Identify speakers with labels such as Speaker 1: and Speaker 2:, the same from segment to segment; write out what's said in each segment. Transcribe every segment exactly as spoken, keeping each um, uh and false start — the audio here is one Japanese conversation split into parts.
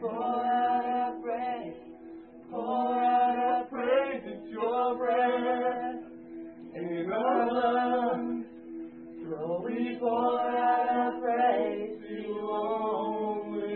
Speaker 1: Pour out our praise, pour out our praise, it's your breath in our lungs. So we pour out our praise to you only.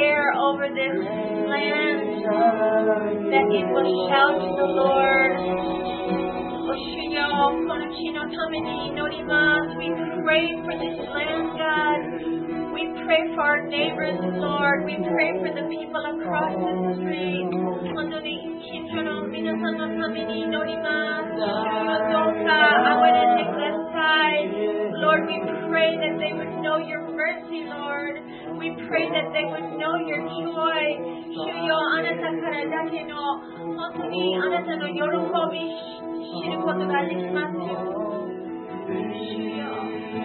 Speaker 2: declare over this land that it will shout to the Lord. お主よ、この地のために祈ります。We pray for this land, God. We pray for our neighbors, Lord. We pray for the people across the street. 本当に近所の皆さんのために祈ります。主よ、どうか憐れんでください。Lord, we pray that they would know your mercy, Lord. We pray that they would know your joy. 主よ、あなたからだけの本当にあなたの喜び知ることができますよ。主よ。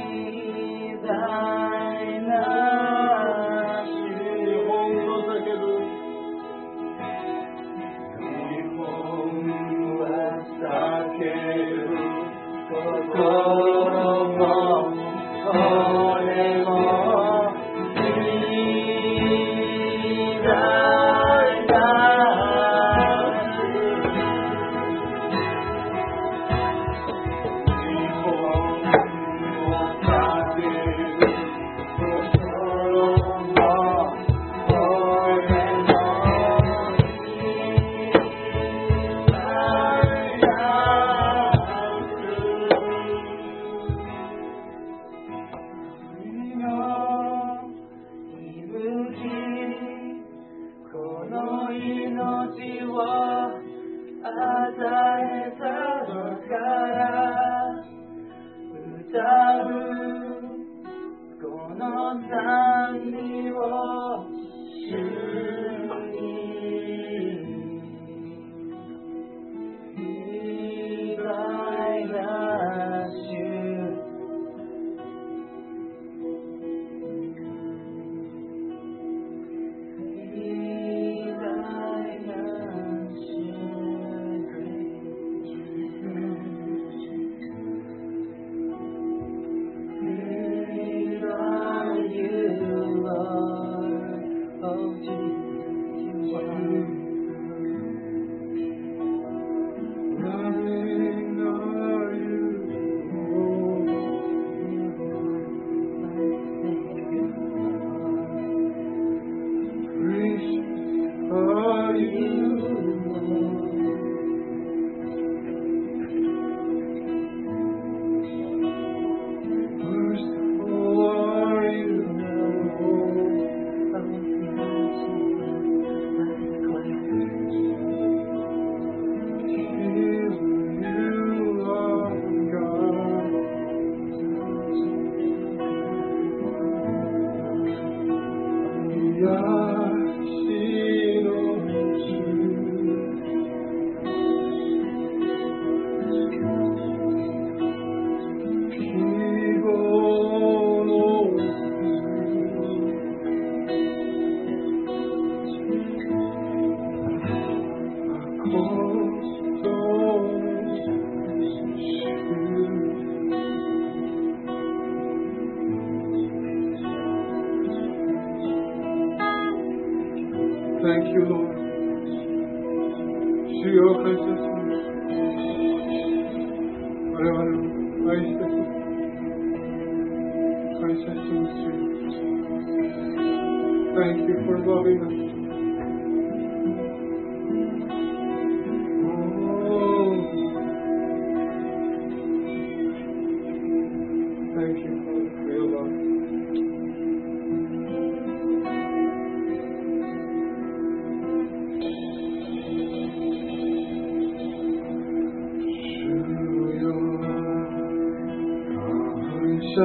Speaker 1: Thank you, Lord. 主よ、感謝します。我々を愛してください。感謝します。Thank you for loving us. Oh, thank you for your love. Thank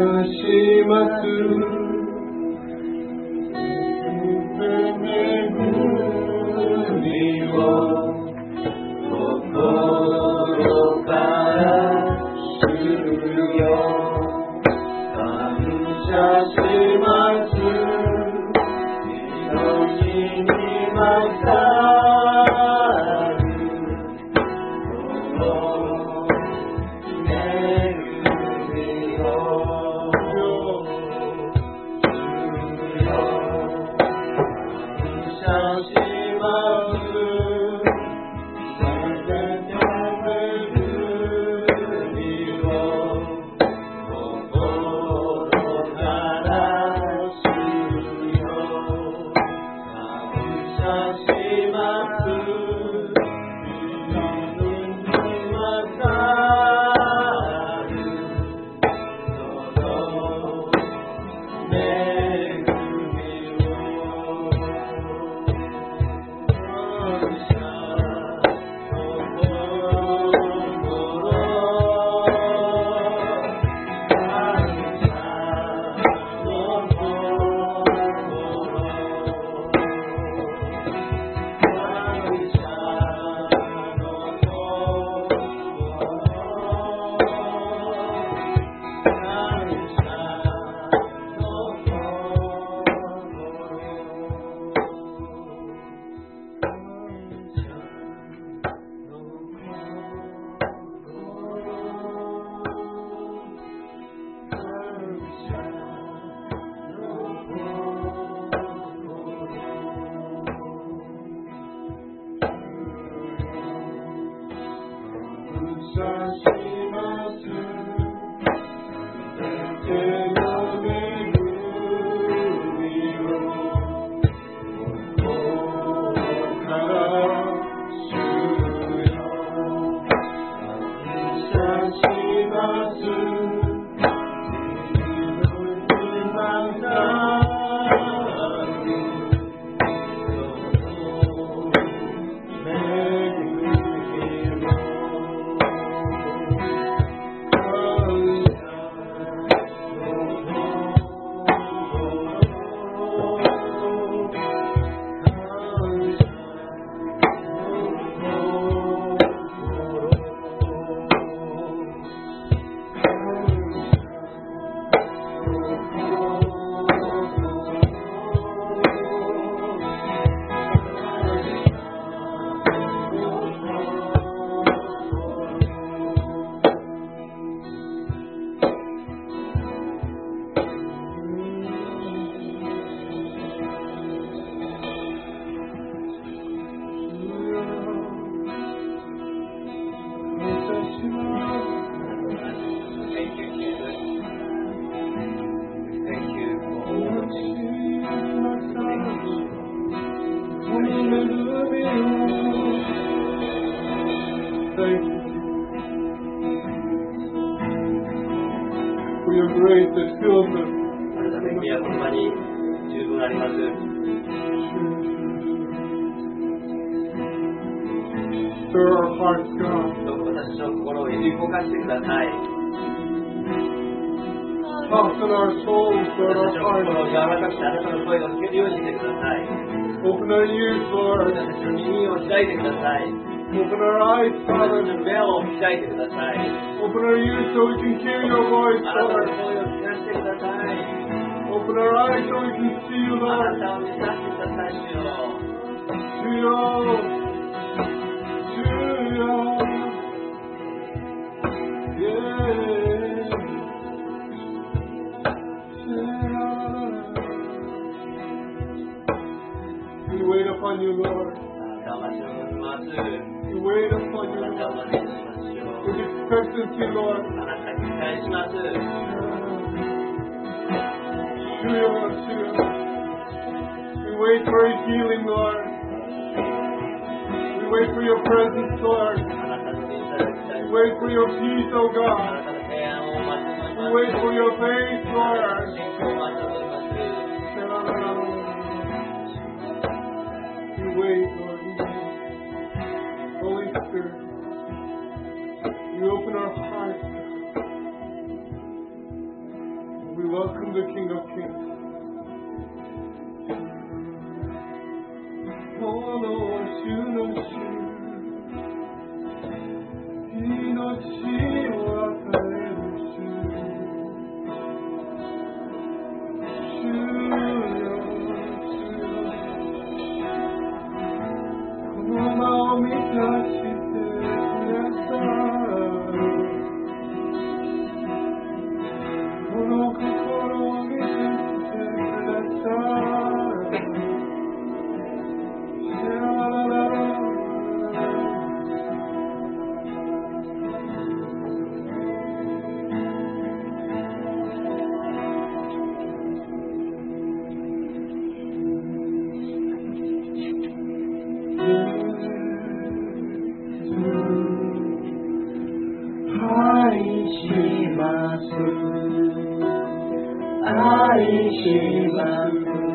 Speaker 1: します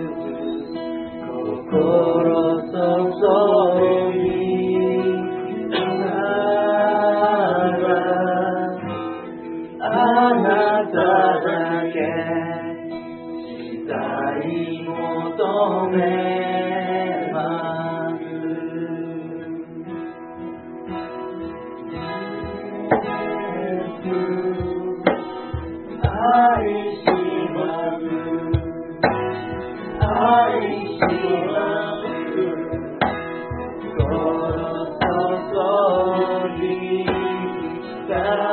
Speaker 1: 心注ぎならあなただけしたい求めます愛します愛します心注ぎた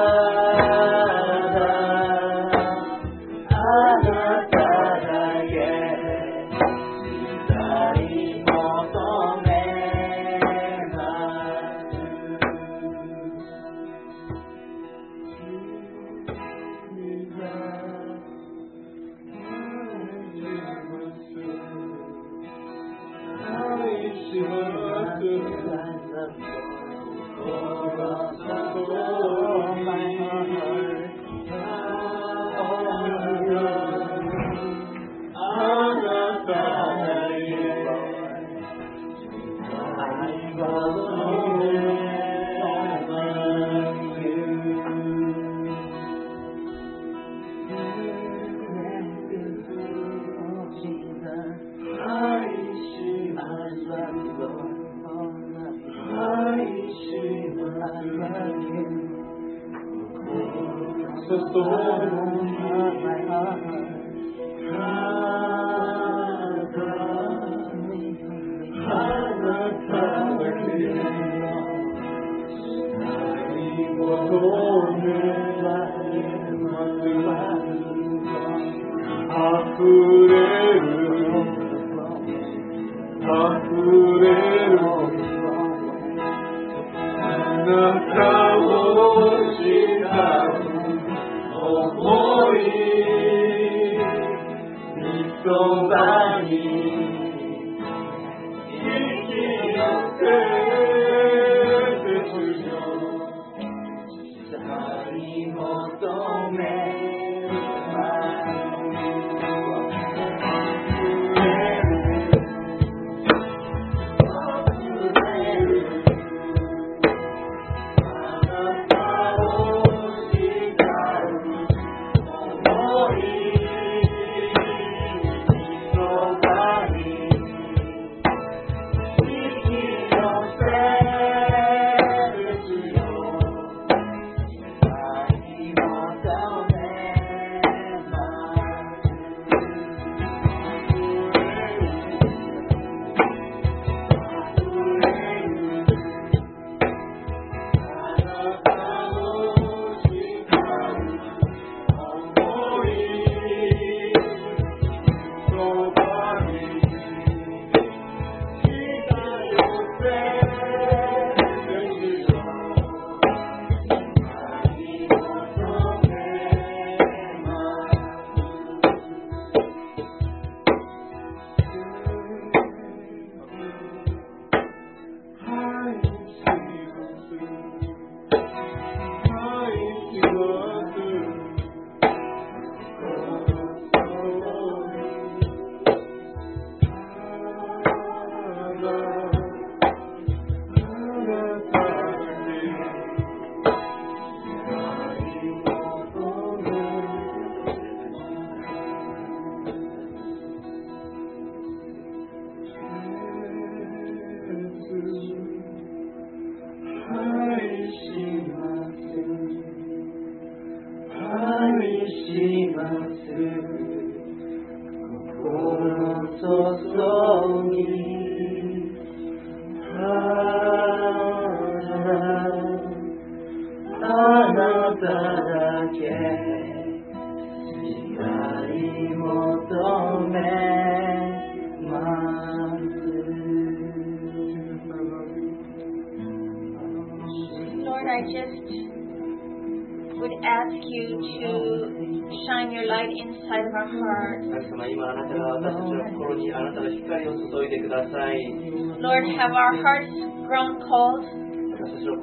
Speaker 2: Lord, have our hearts grown cold?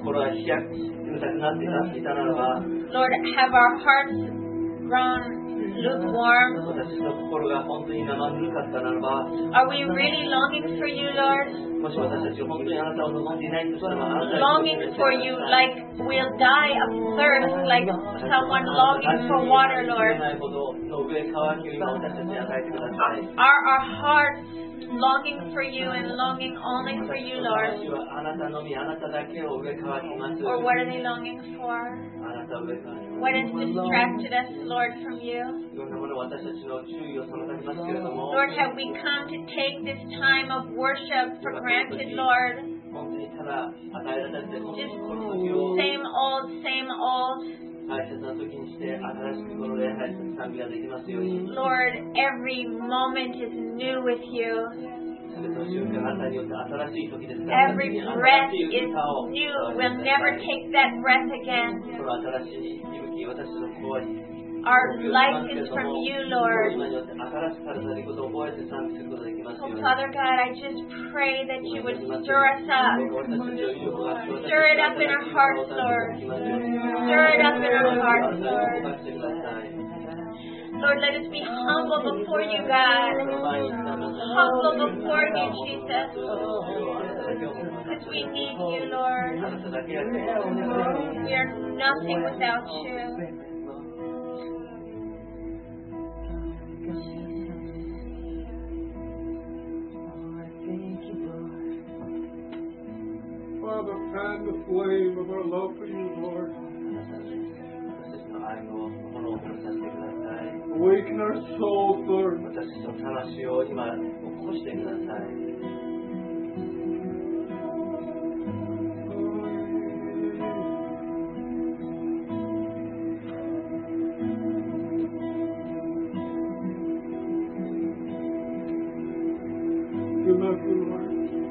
Speaker 2: Lord, have our hearts grown lukewarm?
Speaker 1: 私の心が本当に生ぬるかったならば、
Speaker 2: Are we really longing for you, Lord?
Speaker 1: もし私たち本当にあなたを望んでいないとしたら、あなたに
Speaker 2: Longing for you like we'll die of thirst, like someone longing for water,
Speaker 1: 知れ
Speaker 2: Lord.
Speaker 1: ないほどの上乾きを今私たちに与えてください。
Speaker 2: Are our hearts longing for you and longing only for you,
Speaker 1: 私
Speaker 2: Lord?
Speaker 1: はあなたのみ、あなただけを上乾きます。
Speaker 2: Or what are they longing for?
Speaker 1: あなたを上乾きます。
Speaker 2: What has distracted us, Lord, from you?
Speaker 1: いろんなもの私たちの注意を妨げますけれども、
Speaker 2: Lord, have we come to take this time of worship for granted, Lord?
Speaker 1: 本当にただ与えられて、本当
Speaker 2: Just
Speaker 1: にこの時を
Speaker 2: same old, same old.
Speaker 1: 大切な時にして新しくこの礼拝と賛美ができますように。
Speaker 2: Lord, every moment is new with you.
Speaker 1: すべての瞬間があなたによって新しい時です。
Speaker 2: Every breath is new. We'll never take that breath again.
Speaker 1: この新しい息吹、私の声。
Speaker 2: Our life is from you, Lord.
Speaker 1: So,
Speaker 2: So, Father God, I just pray that you would stir us up. Stir it up in our hearts, Lord. Stir it up in our hearts, Lord. Lord, let us be humble before you, God. Humble before you, Jesus. Because we need you, Lord. We are nothing without you.
Speaker 3: Father, fan the flame of our love for you, Lord. Awaken our souls, Lord.
Speaker 1: 私の魂を今起こしてください。
Speaker 3: We love you, Lord.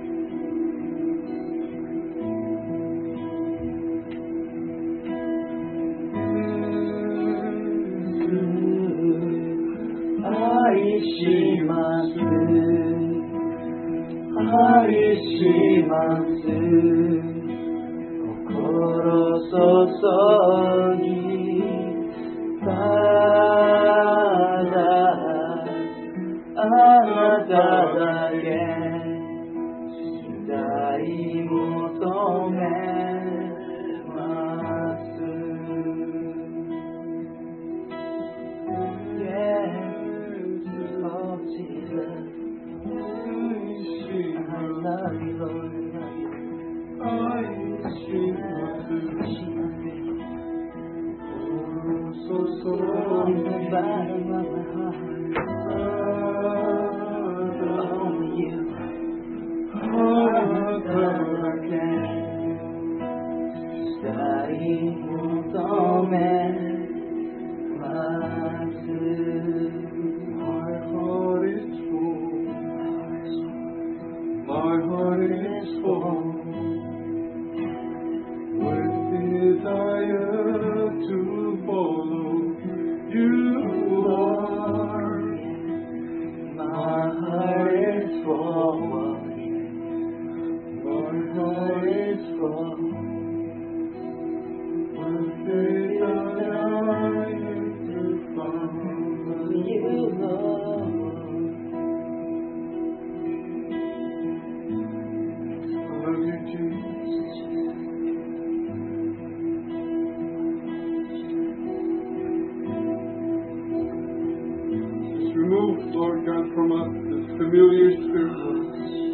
Speaker 3: Remove, Lord God, from us this familiar spirit, Lord,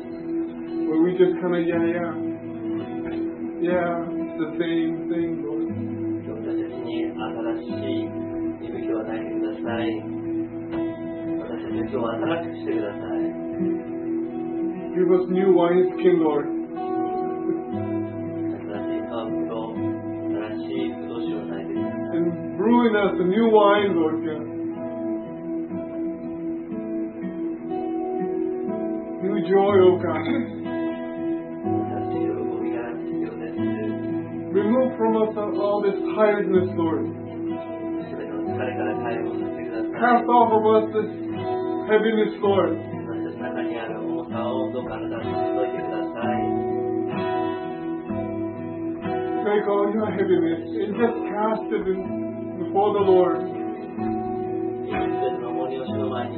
Speaker 3: where we just kind of, yeah, yeah, yeah, it's the same thing, Lord.
Speaker 1: 私たちに新しい息吹を与えてください。私たちを今日は新しくしてください。
Speaker 3: Give us new wineskin, Lord.
Speaker 1: 新しいハーブと新しいブドウ酒を与えてください。
Speaker 3: And brew in us a new wine, Lord God. New joy, O God.
Speaker 1: 新しい喜びが必要です。
Speaker 3: Remove from us all this tiredness, Lord.
Speaker 1: すべての疲れから解放させてください。
Speaker 3: Cast off of us this heaviness, Lord.
Speaker 1: 私たちの中にある重さをどうかあなたが解いてください。
Speaker 3: Take all your heaviness and just cast it in before the Lord.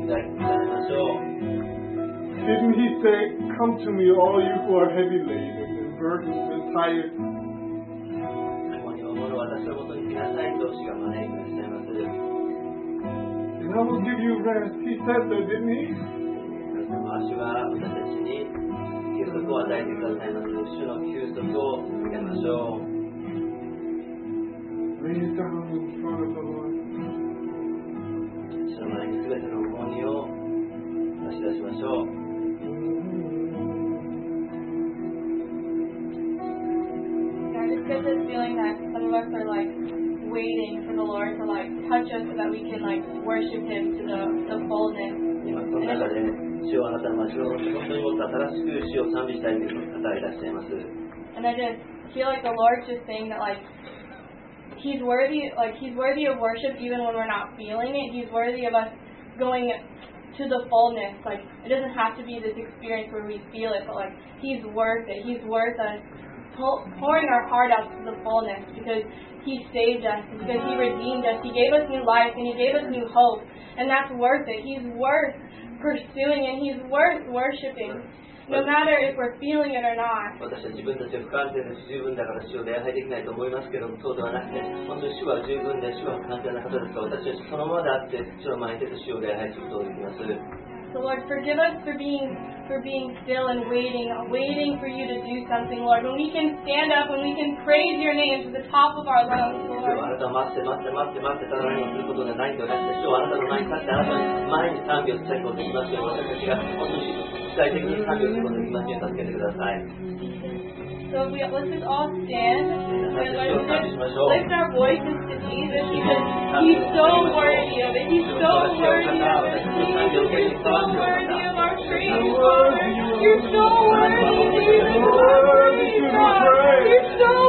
Speaker 1: 抱きされましょう。
Speaker 3: Didn't he say, come to me all you who are heavy laden and burdened and tired?
Speaker 1: ここに思う私のもとに来なさいと主が招いていらっしゃいます。
Speaker 3: And I will give you rest. He said that, didn't he?
Speaker 1: 主が私たちに休息を与えてくださいます。主の休息を受けましょう。
Speaker 3: Lay it down in front of the Lord.
Speaker 1: 主の前に全ての重荷を差し出しましょう。
Speaker 2: I just get this feeling that some of us are like waiting for the Lord to like touch us so that we can like worship Him to the, the fullness.
Speaker 1: 今この中で主をあなたの町の本当にもっと新しく主を賛美したいという方がいらっしゃいます。
Speaker 2: And I just feel like the Lord's just saying that like He's worthy, like He's worthy of worship even when we're not feeling it. He's worthy of us going to the fullness. Like it doesn't have to be this experience where we feel it, but like He's worth it. He's worth us pouring our heart out to the fullness because He saved us, because He redeemed us. He gave us new life and He gave us new hope, and that's worth it. He's worth pursuing and He's worth worshiping, no matter if we're feeling it or not.
Speaker 1: 私は自分たちは不完全で不十分だから主を礼拝できないと思いますけども、そうではなくて、本当に主は十分で主は完全な方ですから、私はそのままであって主の前に出て主を礼拝することができます。
Speaker 2: So Lord, forgive us for being for being still and waiting, waiting for You to do something, Lord. When we can stand up, when we can praise Your name to the top of our lungs,
Speaker 1: 主
Speaker 2: Lord.
Speaker 1: はあなたを待って待って待って待ってただ何もすることがないんではなくて、主はあなたの前に立ってあなたの前に賛美を捧げることができますように、私たちが本当に具体的に賛美をすることができますように助けてください。
Speaker 2: So we, let's just all stand and Lord, let's just lift our voices to Jesus because He's so worthy of it. He's so worthy of it. Jesus, You're so worthy of our praise, Lord. You're so worthy, Jesus. You're so worthy, God. You're so